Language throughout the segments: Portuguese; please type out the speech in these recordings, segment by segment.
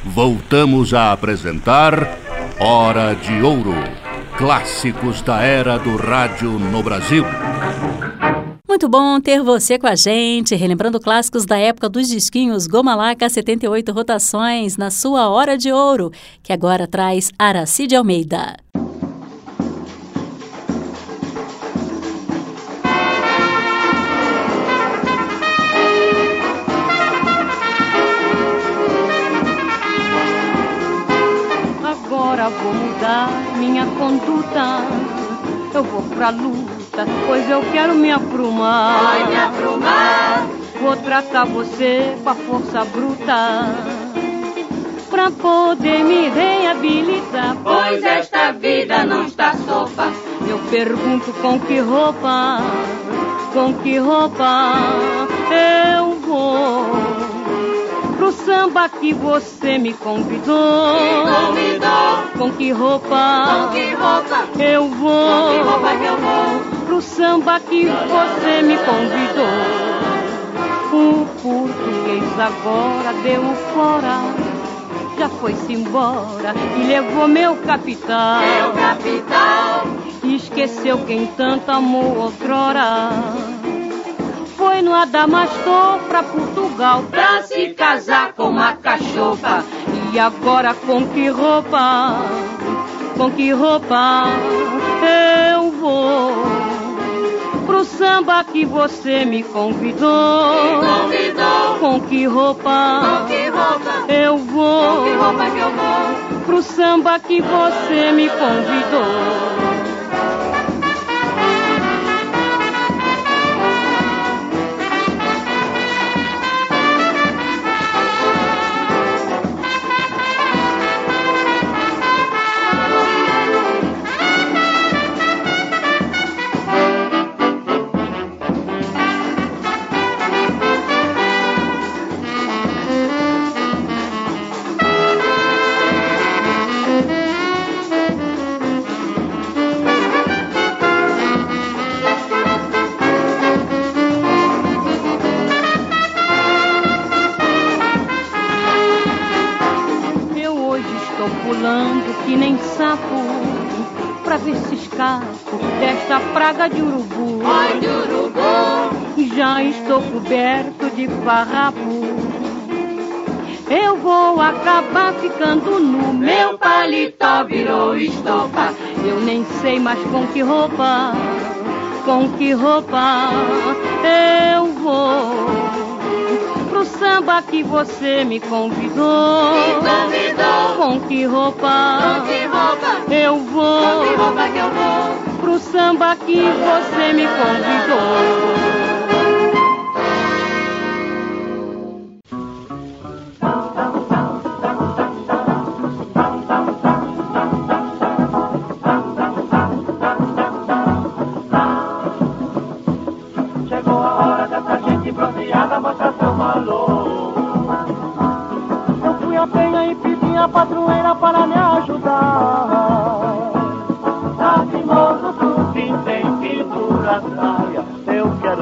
voltamos a apresentar Hora de Ouro, clássicos da era do rádio no Brasil. Muito bom ter você com a gente, relembrando clássicos da época dos disquinhos Goma Laca 78 rotações na sua Hora de Ouro, que agora traz Aracide Almeida. Agora vou mudar minha conduta, eu vou pra luta, pois eu quero me aprumar. Vai me aprumar. Vou tratar você com a força bruta, pra poder me reabilitar. Pois esta vida não está sopa. Eu pergunto com que roupa eu vou pro samba que você me convidou. Com que roupa eu vou? Com que roupa que eu vou? Pro samba que você me convidou. O português agora deu fora, já foi-se embora e levou meu capital. Meu capital. Esqueceu quem tanto amou outrora. Foi no Adamastor pra Portugal pra se casar com uma cachorra. E agora com que roupa eu vou pro samba que você me convidou? Com que roupa eu vou? Com que roupa que eu vou? Pro samba que você me convidou. Que nem sapo, pra ver se escapo desta praga de urubu. Ai, de urubu. Já estou coberto de farrapo, eu vou acabar ficando nu. Meu paletó virou estopa. Eu nem sei mais com que roupa eu vou pro samba que você me convidou. Com que roupa eu vou? Com que roupa que eu vou? Pro samba que você me convidou. Chegou a hora dessa gente bronzeada mostrar seu valor. Eu fui à penha e pedi a padroeira para me ajudar. Tá mimoso, tupim, tem pintura, saia. Eu quero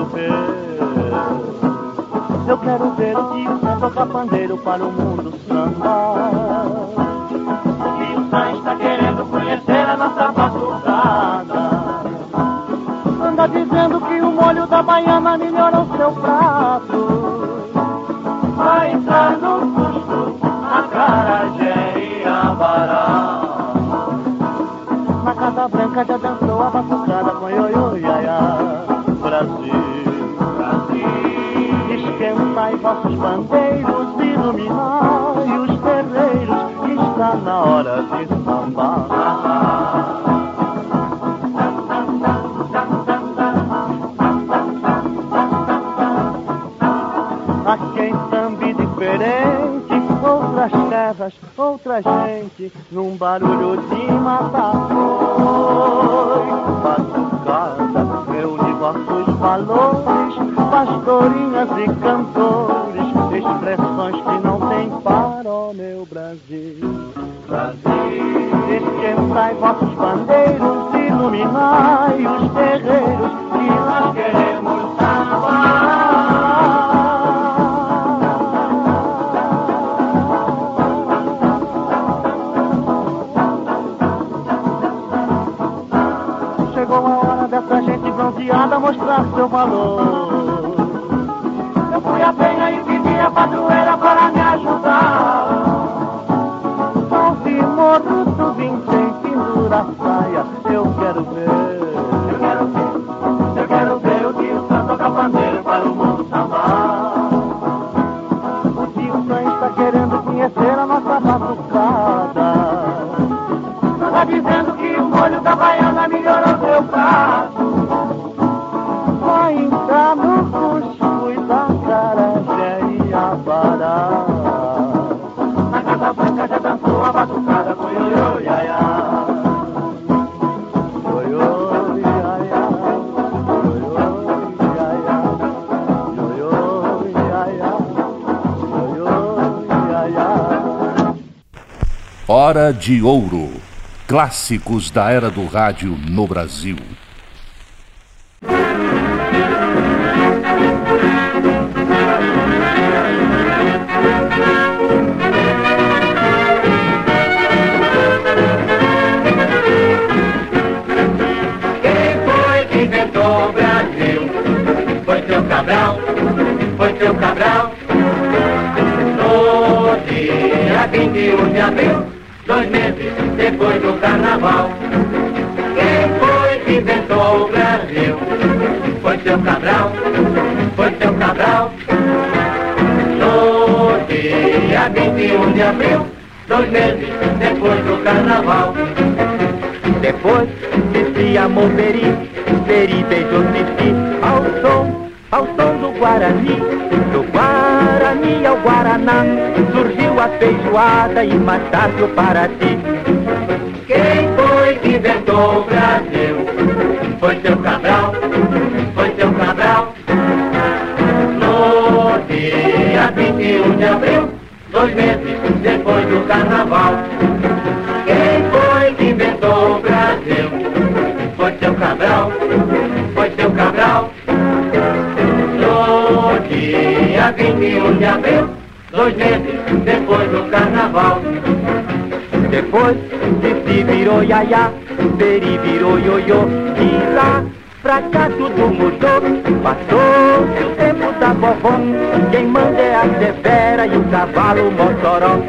ver o tio Sam tocar pandeiro para o mundo sambar. O tio Sam está querendo conhecer a nossa batucada. Anda dizendo que o molho da baiana melhora o seu prato. Vai entrar no custo acarajé e abará. Na Casa Branca já dançou a batucada com ioiô, iaiá. Brasil, Brasil, esquentai vossos bandeiros, iluminai os terreiros, está na hora de sambar. Aqui em Sambi diferente, outras terras, outra gente, num barulho de mata-foi. Batucada reúne vossos valores, pastorinhas e cantores, expressões que não tem para o meu Brasil. Brasil, esquentai vossos bandeiros, iluminai os terreiros, que nós queremos sambar. pra mostrar seu valor. Eu fui a penha e pedi a padroeira para me ajudar. Ouvi morro do vintém, pendura a saia, eu quero ver. Eu quero ver o tio Sam tocar pandeiro para o mundo sambar. O tio Sam está querendo conhecer a nossa batucada. Tá dizendo que o molho da baiana melhorou seu prato. Vai entrar no cuscuz da carajé e a bará. Na Casa Branca já dançou a batucada com ioiô, iaiá. Ioiô, iaiá. Ioiô, iaiá. Ioiô, iaiá. Ioiô, iaiá. Hora de Ouro. Clássicos da era do rádio no Brasil. Foi seu Cabral, no dia 21 de abril, 2 meses depois do carnaval. Quem foi que inventou o Brasil? Foi seu Cabral, no dia 21 de abril, 2 meses depois do carnaval. Depois desse amor Peri beijou Cici ao som do Guarani ao Guaraná, surgiu a feijoada e mais tarde o Paraty. Quem foi que inventou o Brasil? Foi seu Cabral, no dia 21 de abril, 2 meses depois do carnaval. Quem foi que inventou o Brasil? Foi seu Cabral, no dia 21 de abril, 2 meses depois do carnaval. Depois de se virou iaiá, Peri virou ioiô, e lá pra cá tudo mudou. Passou-se o tempo da vovó, quem manda é a Severa e o cavalo Mossoró.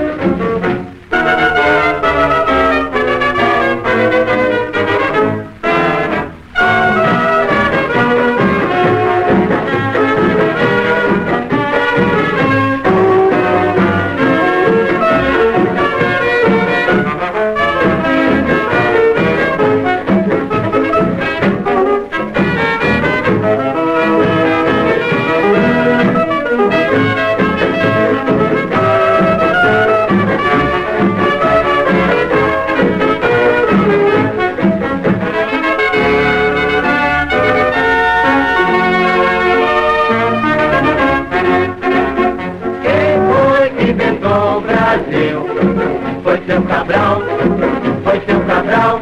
Foi seu Cabral,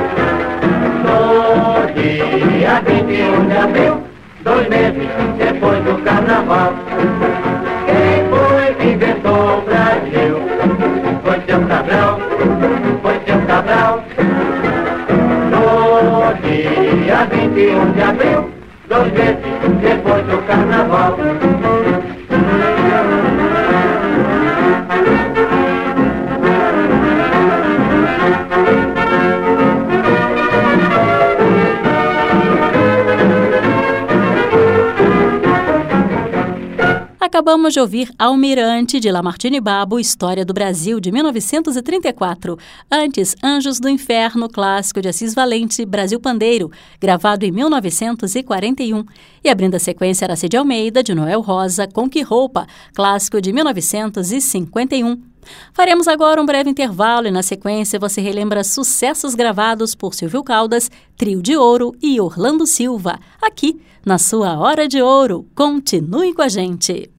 no dia 21 de abril, 2 meses depois do carnaval. Quem foi que inventou o Brasil? Foi seu Cabral, no dia 21 de abril, 2 meses depois do carnaval. Acabamos de ouvir Almirante, de Lamartine Babo, História do Brasil, de 1934. Antes, Anjos do Inferno, clássico de Assis Valente, Brasil Pandeiro, gravado em 1941. E abrindo a sequência, Aracy de Almeida, de Noel Rosa, Com Que Roupa, clássico de 1951. Faremos agora um breve intervalo e, na sequência, você relembra sucessos gravados por Silvio Caldas, Trio de Ouro e Orlando Silva, aqui na sua Hora de Ouro. Continue com a gente!